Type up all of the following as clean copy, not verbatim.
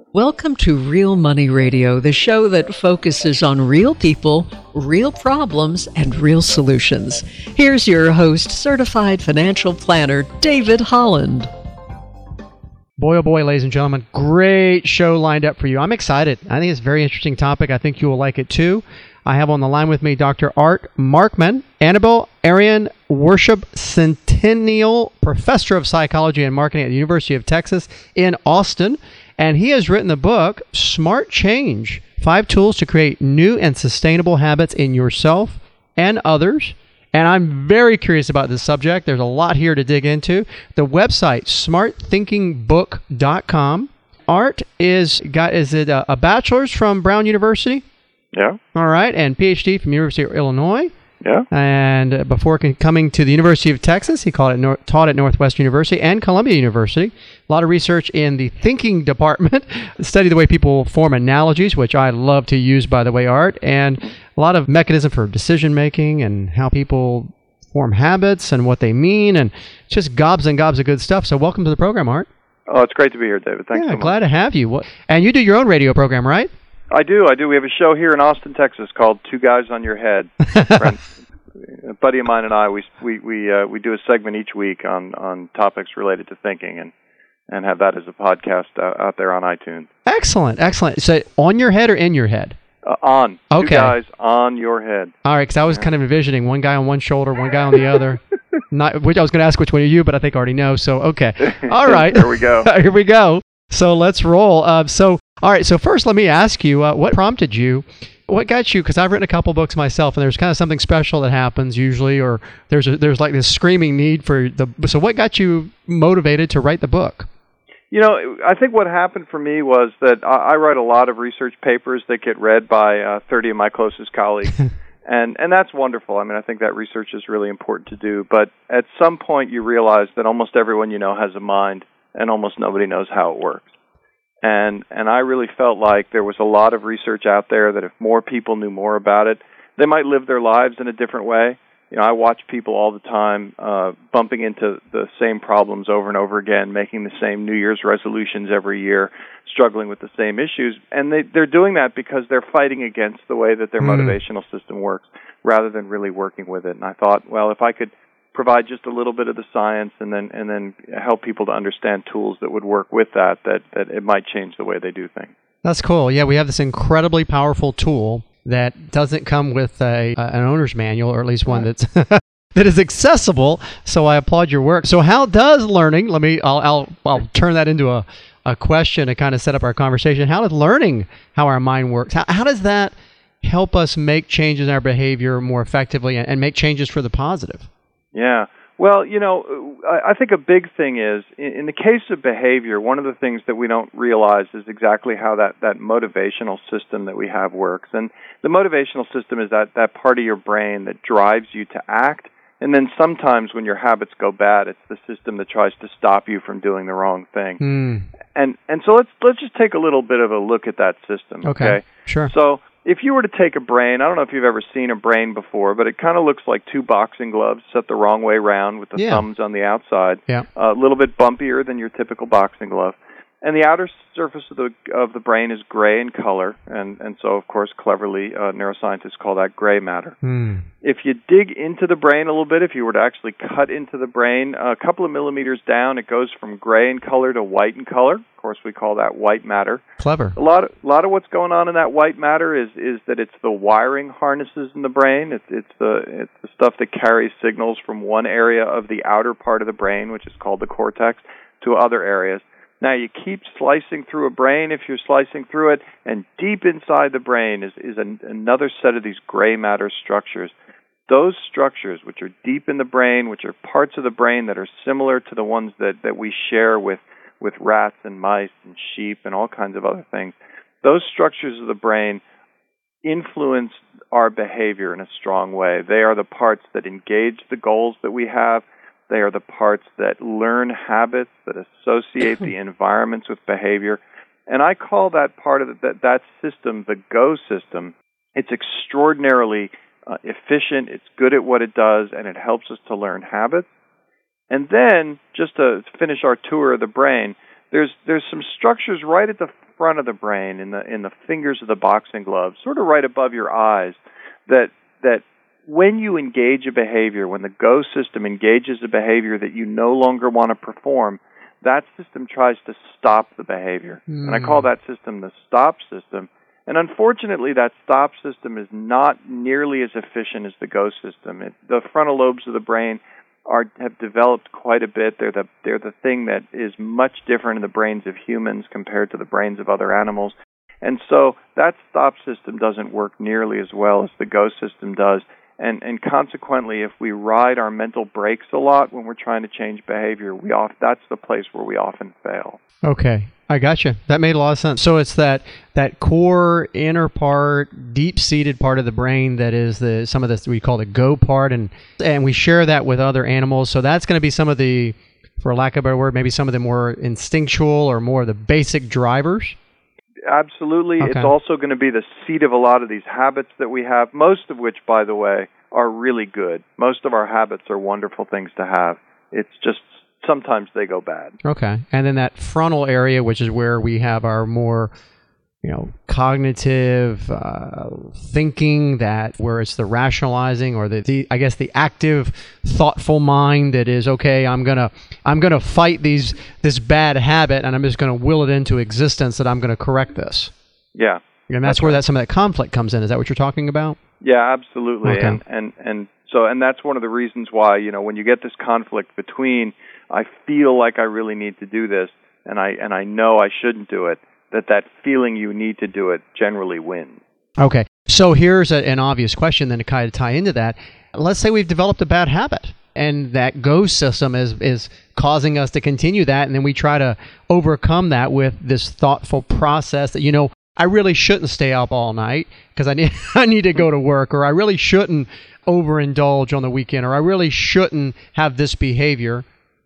Welcome to Real Money Radio, the show that focuses on real people, real problems, and real solutions. Here's your host, certified financial planner, David Holland. Boy, oh boy, ladies and gentlemen, great show lined up for you. I'm excited. I think it's a very interesting topic. I think you will like it too. I have on the line with me Dr. Art Markman, Annabelle Arian Worship Centennial Professor of Psychology and Marketing at the University of Texas in Austin. And he has written the book, Smart Change, 5 Tools to Create New and Sustainable Habits in Yourself and Others. And I'm very curious about this subject. There's a lot here to dig into. The website, smartthinkingbook.com. Art is it a bachelor's from Brown University? Yeah. All right. And PhD from University of Illinois. Yeah. And before coming to the University of Texas, he taught at Northwestern University and Columbia University. A lot of research in the thinking department, study the way people form analogies, which I love to use, by the way, Art, and a lot of mechanism for decision making and how people form habits and what they mean, and just gobs and gobs of good stuff. So welcome to the program, Art. Oh, it's great to be here, David. Thanks so much. Glad to have you. And you do your own radio program, right? I do. We have a show here in Austin, Texas called Two Guys on Your Head. A buddy of mine and I, we do a segment each week on topics related to thinking and have that as a podcast out there on iTunes. Excellent. So on your head or in your head? On. Okay. 2 guys on your head. All right, because I was kind of envisioning one guy on one shoulder, one guy on the other. Which I was going to ask which one of you, but I think I already know. So, okay. All right. There we go. Here we go. So let's roll. All right. So first, let me ask you, what prompted you? What got you? Because I've written a couple books myself, and there's kind of something special that happens usually, or there's like this screaming need for the. So what got you motivated to write the book? You know, I think what happened for me was that I write a lot of research papers that get read by 30 of my closest colleagues, and that's wonderful. I mean, I think that research is really important to do. But at some point, you realize that almost everyone you know has a mind, and almost nobody knows how it works. And I really felt like there was a lot of research out there that if more people knew more about it, they might live their lives in a different way. You know, I watch people all the time bumping into the same problems over and over again, making the same New Year's resolutions every year, struggling with the same issues. And they're doing that because they're fighting against the way that their motivational system works rather than really working with it. And I thought, well, if I could provide just a little bit of the science and then help people to understand tools that would work with that it might change the way they do things. That's cool. Yeah, we have this incredibly powerful tool that doesn't come with an owner's manual, or at least one that's that is accessible. So I applaud your work. So how does learning? I'll turn that into a question to kind of set up our conversation. How does learning how our mind works? How does that help us make changes in our behavior more effectively and make changes for the positive? Yeah. Well, you know, I think a big thing is, in the case of behavior, one of the things that we don't realize is exactly how that motivational system that we have works. And the motivational system is that part of your brain that drives you to act. And then sometimes when your habits go bad, it's the system that tries to stop you from doing the wrong thing. And so let's just take a little bit of a look at that system. Okay? Sure. So if you were to take a brain, I don't know if you've ever seen a brain before, but it kind of looks like 2 boxing gloves set the wrong way around with the thumbs on the outside. Yeah. A little bit bumpier than your typical boxing glove. And the outer surface of the brain is gray in color, and so, of course, cleverly, neuroscientists call that gray matter. If you dig into the brain a little bit, if you were to actually cut into the brain, a couple of millimeters down, it goes from gray in color to white in color. Of course, we call that white matter. Clever. A lot of what's going on in that white matter is that it's the wiring harnesses in the brain. It's the stuff that carries signals from one area of the outer part of the brain, which is called the cortex, to other areas. Now, you keep slicing through a brain if you're slicing through it, and deep inside the brain is another set of these gray matter structures. Those structures, which are deep in the brain, which are parts of the brain that are similar to the ones that we share with rats and mice and sheep and all kinds of other things, those structures of the brain influence our behavior in a strong way. They are the parts that engage the goals that we have. They are the parts that learn habits, that associate the environments with behavior. And I call that part of that system the GO system. It's extraordinarily efficient, it's good at what it does, and it helps us to learn habits. And then, just to finish our tour of the brain, there's some structures right at the front of the brain, in the fingers of the boxing glove, sort of right above your eyes, that when you engage a behavior, when the go system engages a behavior that you no longer want to perform, that system tries to stop the behavior. And I call that system the stop system. And unfortunately, that stop system is not nearly as efficient as the go system. The frontal lobes of the brain have developed quite a bit. They're the thing that is much different in the brains of humans compared to the brains of other animals. And so that stop system doesn't work nearly as well as the go system does. And consequently, if we ride our mental brakes a lot when we're trying to change behavior, that's the place where we often fail. Okay, I gotcha. That made a lot of sense. So it's that core inner part, deep-seated part of the brain that is some of this we call the go part, and we share that with other animals. So that's going to be some of the, for lack of a better word, maybe some of the more instinctual or more of the basic drivers. Absolutely. Okay. It's also going to be the seat of a lot of these habits that we have, most of which, by the way, are really good. Most of our habits are wonderful things to have. It's just sometimes they go bad. Okay. And then that frontal area, which is where we have our more, cognitive thinking, where it's the rationalizing or the active, thoughtful mind that is, okay, I'm gonna fight this bad habit, and I'm just gonna will it into existence that I'm gonna correct this. Yeah. And that's where some of that conflict comes in. Is that what you're talking about? Yeah, absolutely. Okay. And that's one of the reasons why, when you get this conflict between, I feel like I really need to do this, and I know I shouldn't do it, that feeling you need to do it generally wins. Okay. So here's an obvious question then to kind of tie into that. Let's say we've developed a bad habit, and that go system is causing us to continue that, and then we try to overcome that with this thoughtful process that, I really shouldn't stay up all night because I need to go to work, or I really shouldn't overindulge on the weekend, or I really shouldn't have this behavior.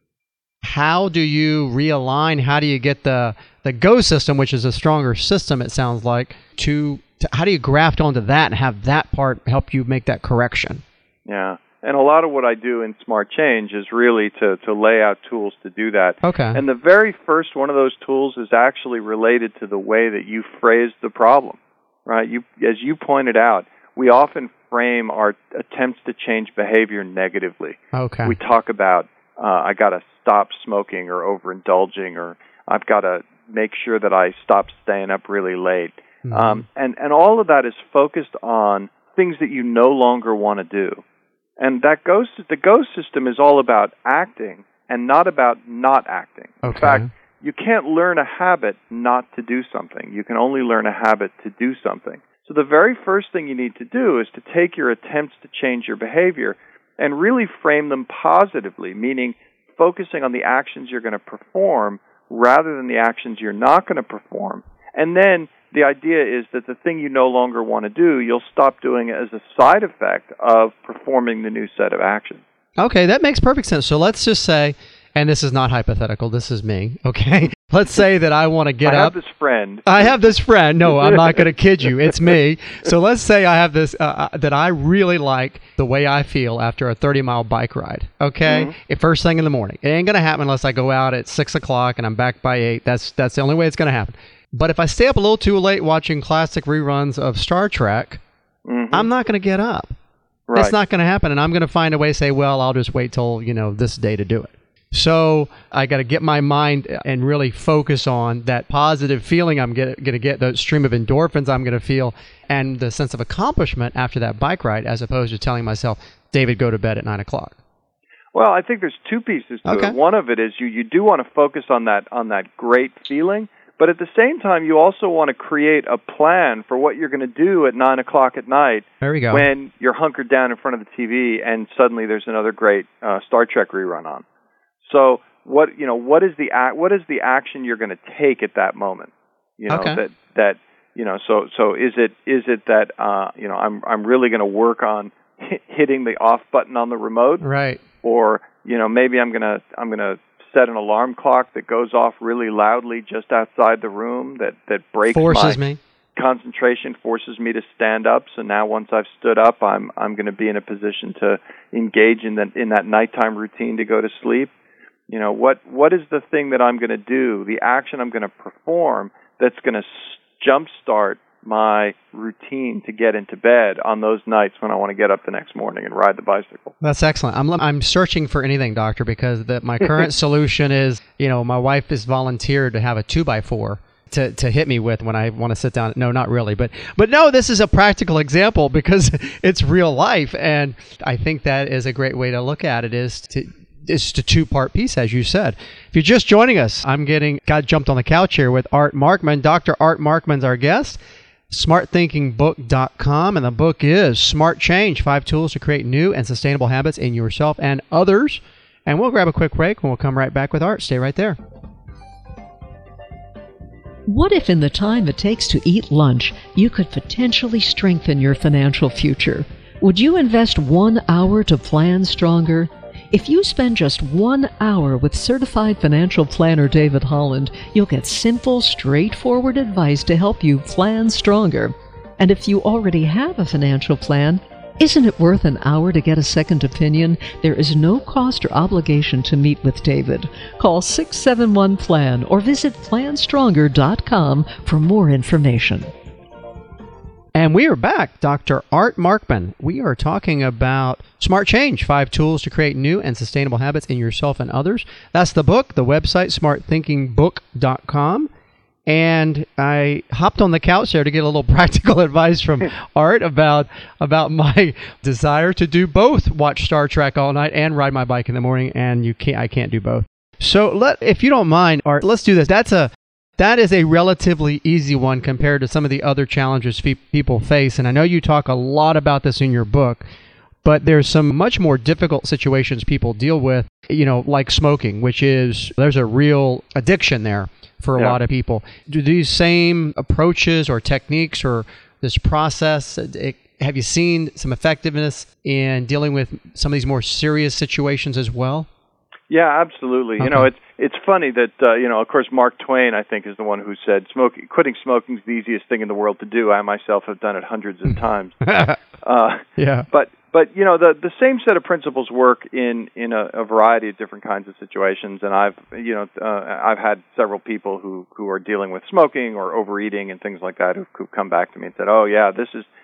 How do you realign? How do you get the go system, which is a stronger system, it sounds like, to how do you graft onto that and have that part help you make that correction? Yeah. And a lot of what I do in Smart Change is really to lay out tools to do that. Okay. And the very first one of those tools is actually related to the way that you phrase the problem, right? As you pointed out, we often frame our attempts to change behavior negatively. Okay. We talk about, I got to stop smoking or overindulging, or I've got to make sure that I stop staying up really late. Mm-hmm. And all of that is focused on things that you no longer want to do. And the go system is all about acting and not about not acting. Okay. In fact, you can't learn a habit not to do something. You can only learn a habit to do something. So the very first thing you need to do is to take your attempts to change your behavior and really frame them positively, meaning focusing on the actions you're going to perform rather than the actions you're not going to perform. And then the idea is that the thing you no longer want to do, you'll stop doing it as a side effect of performing the new set of actions. Okay, that makes perfect sense. So let's just say, and this is not hypothetical, this is me, okay? Let's say that I want to get up. I have this friend. No, I'm not going to kid you. It's me. So let's say I have this, that I really like the way I feel after a 30-mile bike ride, okay? Mm-hmm. First thing in the morning. It ain't going to happen unless I go out at 6 o'clock and I'm back by 8. That's the only way it's going to happen. But if I stay up a little too late watching classic reruns of Star Trek, mm-hmm. I'm not going to get up. Right. It's not going to happen, and I'm going to find a way to say, well, I'll just wait till, this day to do it. So I got to get my mind and really focus on that positive feeling I'm going to get, the stream of endorphins I'm going to feel, and the sense of accomplishment after that bike ride, as opposed to telling myself, David, go to bed at 9 o'clock. Well, I think there's two pieces to it. One of it is you do want to focus on that great feeling, but at the same time, you also want to create a plan for what you're going to do at 9 o'clock at night. There we go. When you're hunkered down in front of the TV and suddenly there's another great Star Trek rerun on. So what is the action you're going to take at that moment? Okay. So is it that I'm really going to work on hitting the off button on the remote, right? Or maybe I'm gonna set an alarm clock that goes off really loudly just outside the room that breaks my concentration, forces me to stand up. So now once I've stood up, I'm going to be in a position to engage in that nighttime routine to go to sleep. What is the thing that I'm going to do, the action I'm going to perform that's going to jumpstart my routine to get into bed on those nights when I want to get up the next morning and ride the bicycle. That's excellent. I'm searching for anything, doctor, because my current solution is, my wife has volunteered to have a 2x4 to hit me with when I want to sit down. No, not really, but no, this is a practical example because it's real life, and I think that is a great way to look at it. It's a two-part piece, as you said. If you're just joining us, got jumped on the couch here with Art Markman. Dr. Art Markman's our guest. SmartThinkingBook.com, and the book is Smart Change: 5 Tools to Create New and Sustainable Habits in Yourself and Others. And we'll grab a quick break, and we'll come right back with Art. Stay right there. What if in the time it takes to eat lunch, you could potentially strengthen your financial future? Would you invest 1 hour to plan stronger? If you spend just 1 hour with certified financial planner David Holland, you'll get simple, straightforward advice to help you plan stronger. And if you already have a financial plan, isn't it worth an hour to get a second opinion? There is no cost or obligation to meet with David. Call 671-PLAN or visit planstronger.com for more information. And we are back, Dr. Art Markman. We are talking about Smart Change: 5 Tools to Create New and Sustainable Habits in Yourself and Others. That's the book, the website, smartthinkingbook.com. And I hopped on the couch there to get a little practical advice from Art about my desire to do both, watch Star Trek all night and ride my bike in the morning, and I can't do both. So if you don't mind, Art, let's do this. That is a relatively easy one compared to some of the other challenges people face. And I know you talk a lot about this in your book, but there's some much more difficult situations people deal with, like smoking, there's a real addiction there for a lot of people. Do these same approaches or techniques or this process, have you seen some effectiveness in dealing with some of these more serious situations as well? Yeah, absolutely. Okay. It's funny that of course, Mark Twain, I think, is the one who said quitting smoking is the easiest thing in the world to do. I myself have done it hundreds of times. Yeah. But the same set of principles work in a variety of different kinds of situations. And I've had several people who are dealing with smoking or overeating and things like that who've come back to me and said, "Oh yeah, this is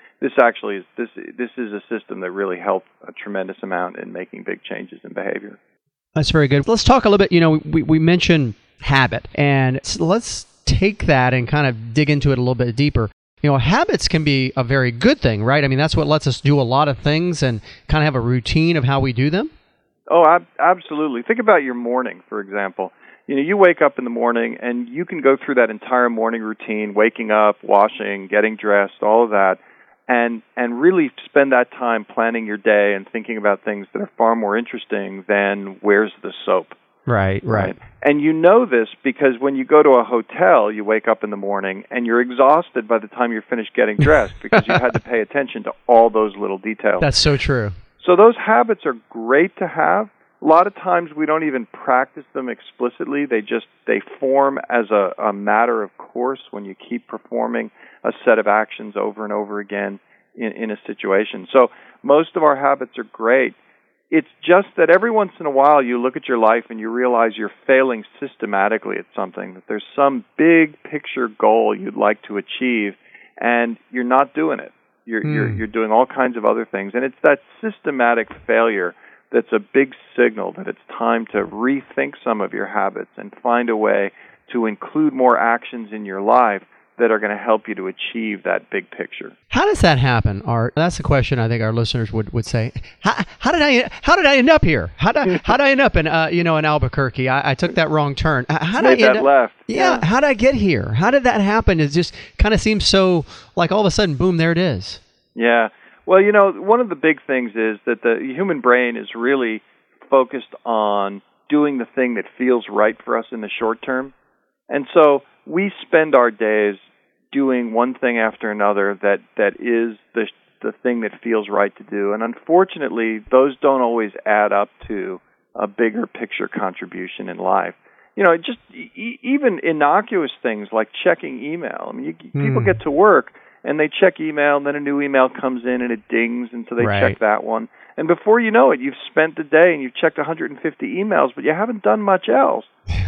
a system that really helped a tremendous amount in making big changes in behavior." That's very good. Let's talk a little bit, we mentioned habit, and let's take that and kind of dig into it a little bit deeper. Habits can be a very good thing, right? I mean, that's what lets us do a lot of things and kind of have a routine of how we do them. Oh, absolutely. Think about your morning, for example. You wake up in the morning and you can go through that entire morning routine, waking up, washing, getting dressed, all of that, and really spend that time planning your day and thinking about things that are far more interesting than where's the soap. Right. And you know this because when you go to a hotel, you wake up in the morning and you're exhausted by the time you're finished getting dressed because you had to pay attention to all those little details. That's so true. So those habits are great to have. A lot of times we don't even practice them explicitly. They form as a matter of course when you keep performing a set of actions over and over again in a situation. So most of our habits are great. It's just that every once in a while you look at your life and you realize you're failing systematically at something, that there's some big picture goal you'd like to achieve, and you're not doing it. You're doing all kinds of other things. And it's that systematic failure that's a big signal that it's time to rethink some of your habits and find a way to include more actions in your life that are going to help you to achieve that big picture. How does that happen, Art? That's the question I think our listeners would say. How did I end up here? How did I end up in in Albuquerque? I took that wrong turn. How did I end up left? Yeah. How did I get here? How did that happen? It just kind of seems so like all of a sudden, boom, there it is. Yeah. Well, one of the big things is that the human brain is really focused on doing the thing that feels right for us in the short term. And so we spend our days doing one thing after another that is the thing that feels right to do. And unfortunately, those don't always add up to a bigger picture contribution in life. Just even innocuous things like checking email. I mean, people get to work and they check email, and then a new email comes in and it dings, and so they check that one. And before you know it, you've spent the day and you've checked 150 emails, but you haven't done much else.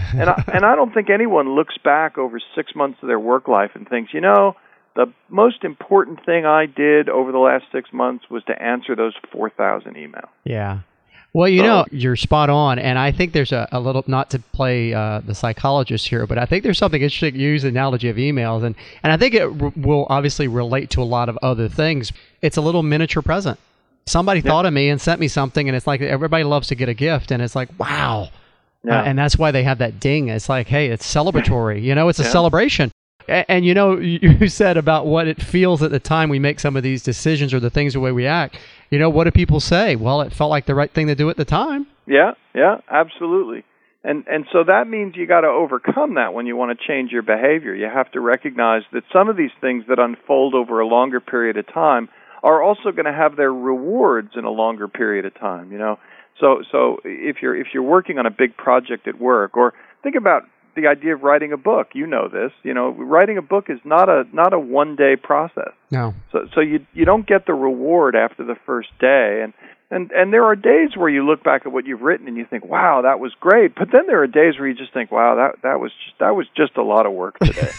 And I don't think anyone looks back over 6 months of their work life and thinks, the most important thing I did over the last 6 months was to answer those 4,000 emails. Yeah. Well, you're spot on, and I think there's a little, not to play the psychologist here, but I think there's something interesting. You use the analogy of emails, and I think it will obviously relate to a lot of other things. It's a little miniature present. Somebody thought of me and sent me something, and it's like everybody loves to get a gift, and it's like, wow. Yeah. And that's why they have that ding. It's like, hey, it's celebratory. It's a celebration. And you said about what it feels at the time we make some of these decisions or the things the way we act. What do people say? Well, it felt like the right thing to do at the time. Yeah, absolutely. And so that means you got to overcome that when you want to change your behavior. You have to recognize that some of these things that unfold over a longer period of time are also going to have their rewards in a longer period of time. So if you're working on a big project at work, or think about the idea of writing a book. This. Writing a book is not a one-day process. No. So you don't get the reward after the first day, and there are days where you look back at what you've written and you think, wow, that was great. But then there are days where you just think, wow, that was just a lot of work today.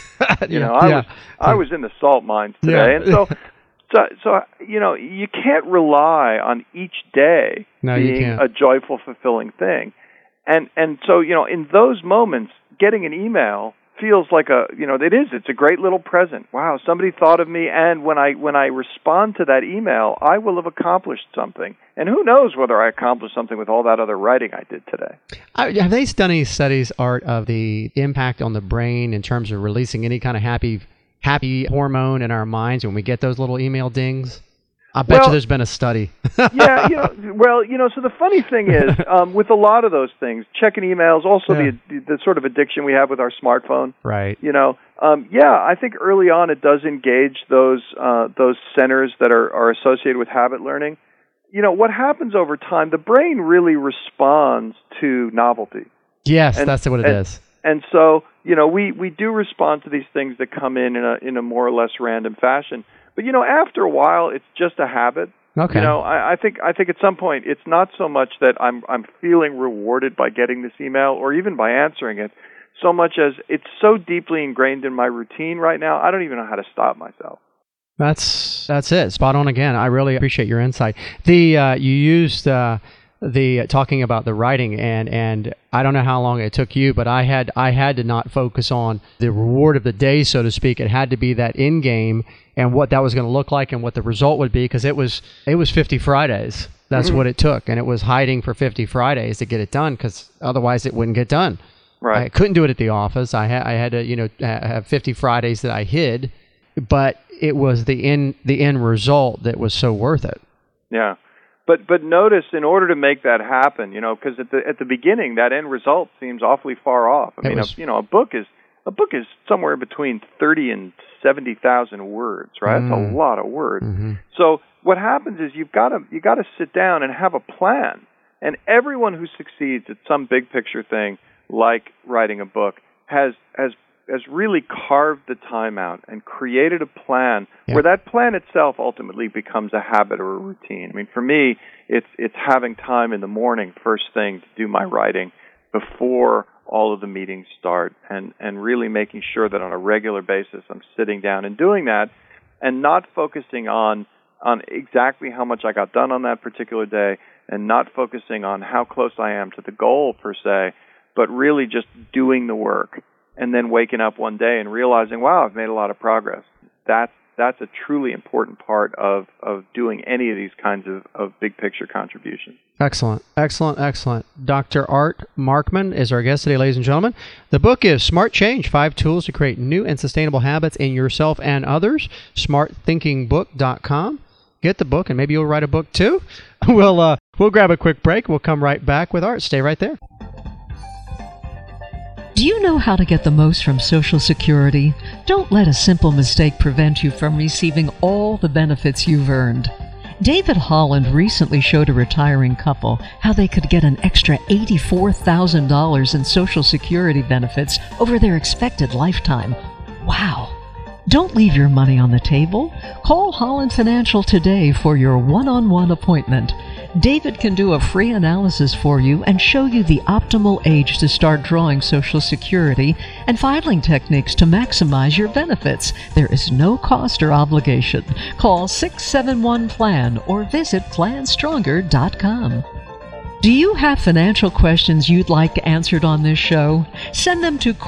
I was in the salt mines today, and so you can't rely on each day being a joyful, fulfilling thing. And so, in those moments, getting an email feels like it's a great little present. Wow, somebody thought of me, and when I respond to that email, I will have accomplished something. And who knows whether I accomplished something with all that other writing I did today. Have they done any studies, Art, of the impact on the brain in terms of releasing any kind of happy hormone in our minds when we get those little email dings? I bet you there's been a study. So the funny thing is, with a lot of those things, checking emails, also the sort of addiction we have with our smartphone. Right. I think early on it does engage those centers that are associated with habit learning. What happens over time, the brain really responds to novelty. Yes, that's what it is. And so, we do respond to these things that come in a more or less random fashion. But after a while, it's just a habit. Okay. I think at some point it's not so much that I'm feeling rewarded by getting this email or even by answering it, so much as it's so deeply ingrained in my routine right now, I don't even know how to stop myself. That's it. Spot on again. I really appreciate your insight. You used the talking about the writing, and I don't know how long it took you, but I had to not focus on the reward of the day, so to speak. It had to be that end game and what that was going to look like and what the result would be, because it was 50 Fridays. That's what it took, and it was hiding for 50 Fridays to get it done, because otherwise it wouldn't get done. Right. I couldn't do it at the office. I had to have 50 Fridays that I hid, but it was the end result that was so worth it. Yeah. But notice, in order to make that happen, because at the beginning that end result seems awfully far off. I mean, a book is somewhere between 30 and 70,000 words, right? That's a lot of words. Mm-hmm. So what happens is you got to sit down and have a plan. And everyone who succeeds at some big picture thing like writing a book has really carved the time out and created a plan where that plan itself ultimately becomes a habit or a routine. I mean, for me, it's having time in the morning, first thing, to do my writing before all of the meetings start, and really making sure that on a regular basis I'm sitting down and doing that, and not focusing on exactly how much I got done on that particular day, and not focusing on how close I am to the goal per se, but really just doing the work. And then waking up one day and realizing, wow, I've made a lot of progress. That's a truly important part of doing any of these kinds of big picture contributions. Excellent. Dr. Art Markman is our guest today, ladies and gentlemen. The book is Smart Change, 5 Tools to Create New and Sustainable Habits in Yourself and Others, smartthinkingbook.com. Get the book, and maybe you'll write a book too. We'll grab a quick break. We'll come right back with Art. Stay right there. Do you know how to get the most from Social Security? Don't let a simple mistake prevent you from receiving all the benefits you've earned. David Holland recently showed a retiring couple how they could get an extra $84,000 in Social Security benefits over their expected lifetime. Wow! Don't leave your money on the table. Call Holland Financial today for your one-on-one appointment. David can do a free analysis for you and show you the optimal age to start drawing Social Security and filing techniques to maximize your benefits. There is no cost or obligation. Call 671-PLAN or visit planstronger.com. Do you have financial questions you'd like answered on this show? Send them to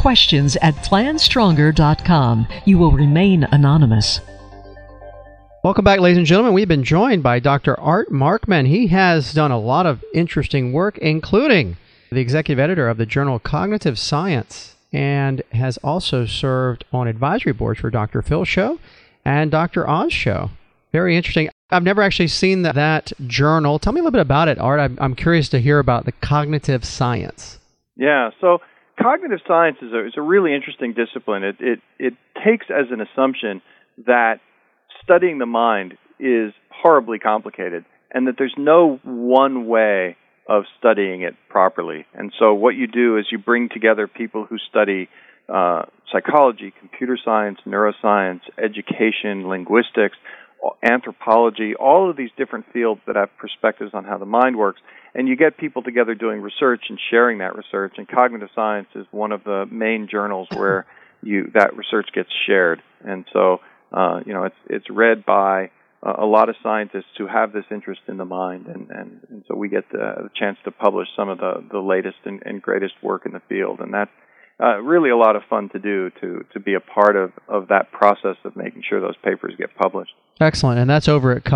questions@planstronger.com. You will remain anonymous. Welcome back, ladies and gentlemen. We've been joined by Dr. Art Markman. He has done a lot of interesting work, including the executive editor of the journal Cognitive Science, and has also served on advisory boards for Dr. Phil Show and Dr. Oz Show. Very interesting. I've never actually seen that journal. Tell me a little bit about it, Art. I'm curious to hear about the cognitive science. Yeah, so cognitive science is a really interesting discipline. It takes as an assumption that studying the mind is horribly complicated and that there's no one way of studying it properly. And so what you do is you bring together people who study psychology, computer science, neuroscience, education, linguistics, anthropology, all of these different fields that have perspectives on how the mind works, and you get people together doing research and sharing that research. And cognitive science is one of the main journals where that research gets shared. And so, it's read by a lot of scientists who have this interest in the mind, and so we get the chance to publish some of the latest and greatest work in the field, and that's really a lot of fun to do, to be a part of that process of making sure those papers get published. Excellent. And that's over at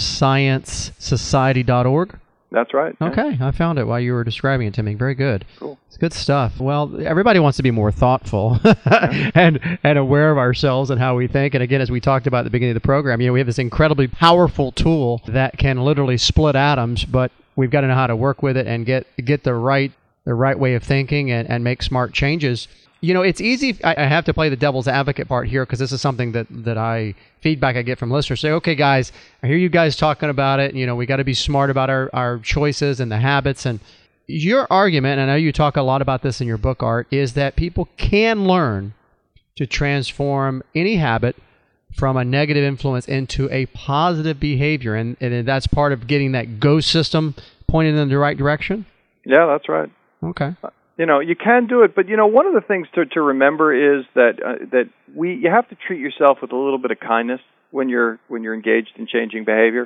cognitivesciencesociety.org? That's right. Okay. I found it while you were describing it to me. Very good. Cool. It's good stuff. Well, everybody wants to be more thoughtful and aware of ourselves and how we think. And again, as we talked about at the beginning of the program, we have this incredibly powerful tool that can literally split atoms, but we've got to know how to work with it and get the right way of thinking and make smart changes. It's easy. I have to play the devil's advocate part here because this is something that feedback I get from listeners. Say, okay, guys, I hear you guys talking about it. We got to be smart about our choices and the habits. And your argument, and I know you talk a lot about this in your book, Art, is that people can learn to transform any habit from a negative influence into a positive behavior. And that's part of getting that go system pointed in the right direction? Yeah, that's right. Okay. You can do it, but one of the things to remember is that you have to treat yourself with a little bit of kindness when you're engaged in changing behavior.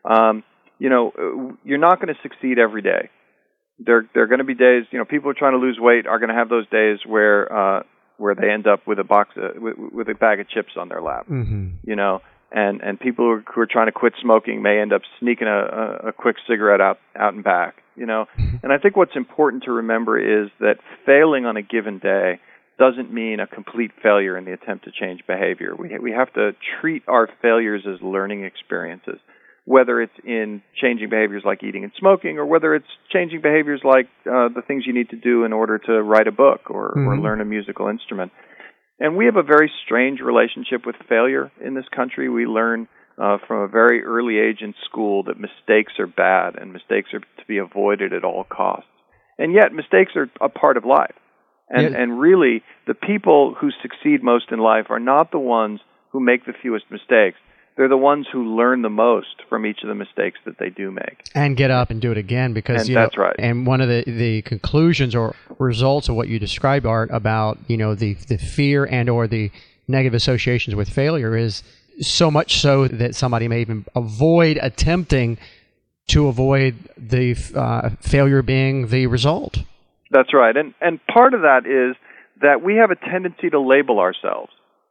You're not going to succeed every day. There are going to be days. People who are trying to lose weight are going to have those days where they end up with a bag of chips on their lap. Mm-hmm. And people who are trying to quit smoking may end up sneaking a quick cigarette out and back. And I think what's important to remember is that failing on a given day doesn't mean a complete failure in the attempt to change behavior. We have to treat our failures as learning experiences, whether it's in changing behaviors like eating and smoking, or whether it's changing behaviors like the things you need to do in order to write a book or learn a musical instrument. And we have a very strange relationship with failure in this country. We learn from a very early age in school that mistakes are bad and mistakes are to be avoided at all costs. And yet mistakes are a part of life. And really, the people who succeed most in life are not the ones who make the fewest mistakes. They're the ones who learn the most from each of the mistakes that they do make. And get up and do it again because, that's right. And one of the conclusions or results of what you described, Art, about, the fear and or the negative associations with failure is so much so that somebody may even avoid attempting to avoid the failure being the result. That's right. And part of that is that we have a tendency to label ourselves,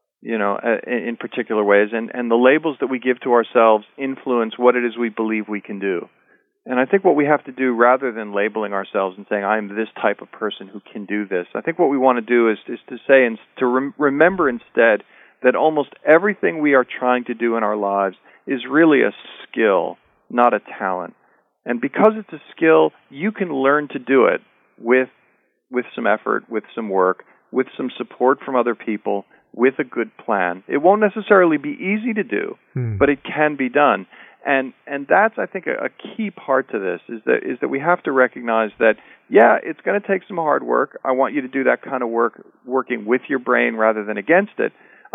in particular ways. And the labels that we give to ourselves influence what it is we believe we can do. And I think what we have to do, rather than labeling ourselves and saying, I'm this type of person who can do this, I think what we want to do is to say and to remember instead that almost everything we are trying to do in our lives is really a skill, not a talent. And because it's a skill, you can learn to do it with some effort, with some work, with some support from other people, with a good plan. It won't necessarily be easy to do, but it can be done. And that's, I think, a key part to this is that we have to recognize that, yeah, it's going to take some hard work. I want you to do that kind of work working with your brain rather than against it.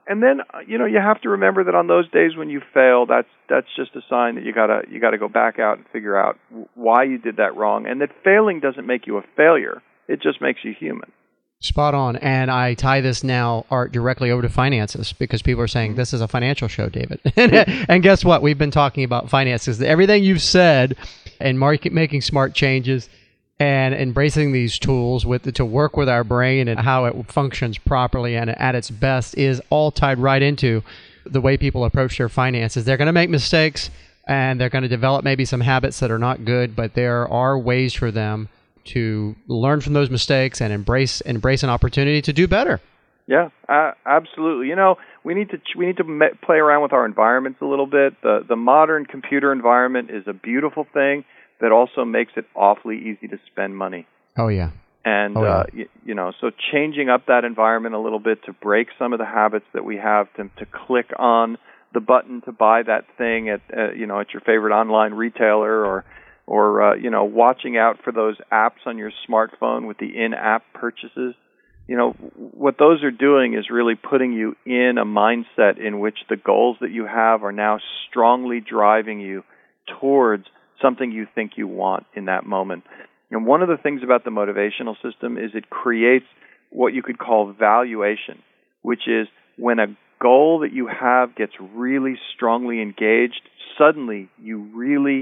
And then, you have to remember that on those days when you fail, that's just a sign that you gotta go back out and figure out why you did that wrong, and that failing doesn't make you a failure. It just makes you human. Spot on. And I tie this now, Art, directly over to finances, because people are saying this is a financial show, David. And guess what? We've been talking about finances. Everything you've said and making smart changes and embracing these tools to work with our brain and how it functions properly and at its best is all tied right into the way people approach their finances. They're going to make mistakes and they're going to develop maybe some habits that are not good, but there are ways for them to learn from those mistakes and embrace an opportunity to do better. Yeah, absolutely. We need to play around with our environments a little bit. The modern computer environment is a beautiful thing that also makes it awfully easy to spend money. Oh yeah. And so changing up that environment a little bit to break some of the habits that we have to click on the button to buy that thing at your favorite online retailer, or watching out for those apps on your smartphone with the in-app purchases. What those are doing is really putting you in a mindset in which the goals that you have are now strongly driving you towards something you think you want in that moment. And one of the things about the motivational system is it creates what you could call valuation, which is when a goal that you have gets really strongly engaged, suddenly you really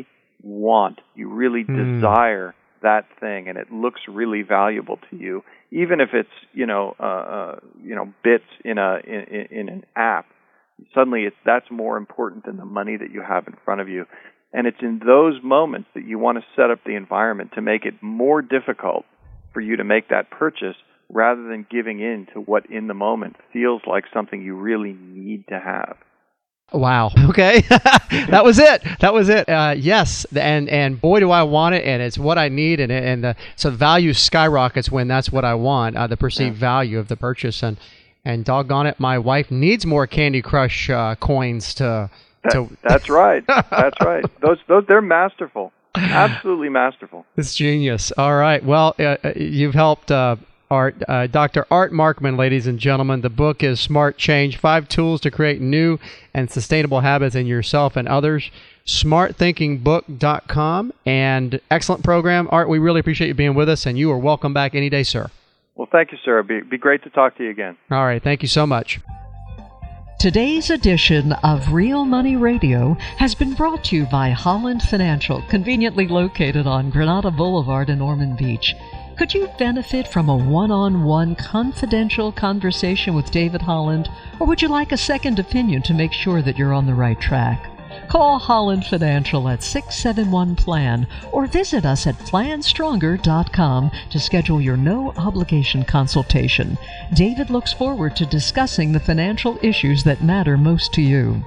desire that thing, and it looks really valuable to you, even if it's bits in an app. Suddenly, that's more important than the money that you have in front of you, and it's in those moments that you want to set up the environment to make it more difficult for you to make that purchase, rather than giving in to what in the moment feels like something you really need to have. Wow. Okay. That was it. Yes. And boy, do I want it. And it's what I need. So value skyrockets when that's what I want, the perceived value of the purchase. And doggone it, my wife needs more Candy Crush coins to. That's right. That's right. Those they're masterful. Absolutely masterful. It's genius. All right. Well, you've helped Art, Dr. Art Markman, ladies and gentlemen. The book is Smart Change, 5 Tools to Create New and Sustainable Habits in Yourself and Others. SmartThinkingBook.com. And excellent program. Art, we really appreciate you being with us, and you are welcome back any day, sir. Well, thank you, sir. It'd be great to talk to you again. All right. Thank you so much. Today's edition of Real Money Radio has been brought to you by Holland Financial, conveniently located on Granada Boulevard in Ormond Beach. Could you benefit from a one-on-one confidential conversation with David Holland, or would you like a second opinion to make sure that you're on the right track? Call Holland Financial at 671-PLAN or visit us at planstronger.com to schedule your no-obligation consultation. David looks forward to discussing the financial issues that matter most to you.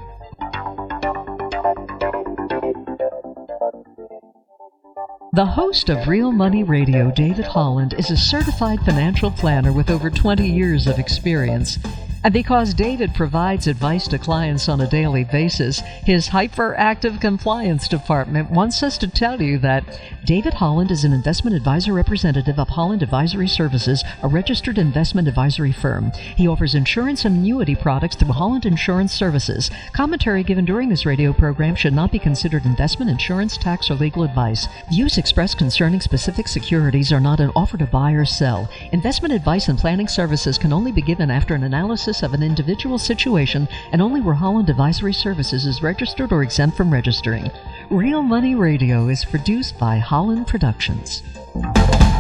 The host of Real Money Radio, David Holland, is a certified financial planner with over 20 years of experience. And because David provides advice to clients on a daily basis, his hyperactive compliance department wants us to tell you that David Holland is an investment advisor representative of Holland Advisory Services, a registered investment advisory firm. He offers insurance and annuity products through Holland Insurance Services. Commentary given during this radio program should not be considered investment, insurance, tax, or legal advice. Views expressed concerning specific securities are not an offer to buy or sell. Investment advice and planning services can only be given after an analysis of an individual situation and only where Holland Advisory Services is registered or exempt from registering. Real Money Radio is produced by Holland Productions.